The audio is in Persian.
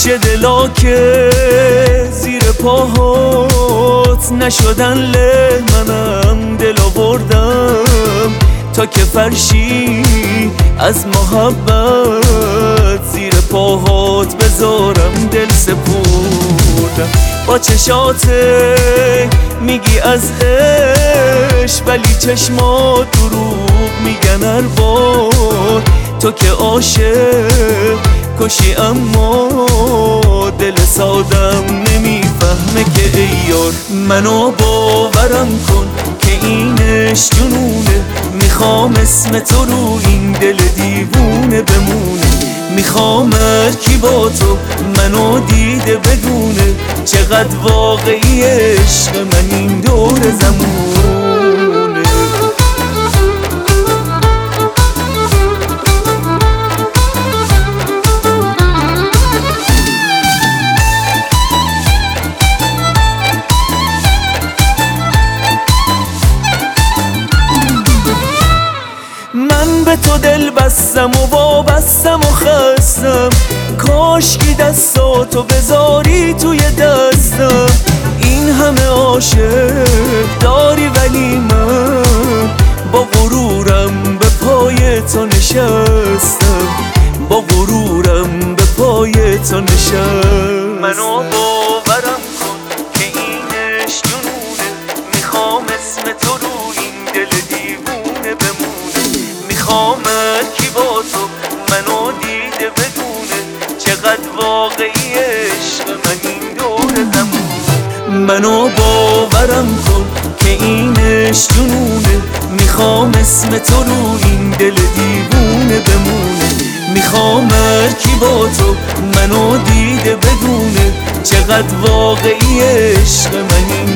چه دلا که زیر پاهات نشدن له، منم دل آوردم تا که فرشی از محبت زیر پاهات بذارم. دل سپردم با چشاته میگی از عشق، ولی چشمات دروغ میگن هر بار. تو که عاشق کشی اما دل سادم نمیفهمه که ای یار. منو باورم کن که اینش جنونه، میخوام اسم تو رو این دل دیوونه بمونه. میخوام کی با تو منو دیده بدونه، چقدر واقعی عشق من این دور زمونه. من به تو دل بستم و وابستم و خستم، کاشکی دستاتو بذاری توی دستم. این همه عاشق داری ولی من با غرورم به پای تو نشستم، با غرورم به پای تو نشستم. منو باورم کن که اینش جنونه، میخوام اسم تو رو این دل دیوونه بمونه. میخوام کی با تو منو دیده بدونه، چقدر واقعی عشق من این دور زمونه. منو باورم کن که اینش جنونه، میخوام اسم تو رو این دل دیوونه بمونه. میخوام کی با تو منو دیده بدونه، چقدر واقعی عشق من این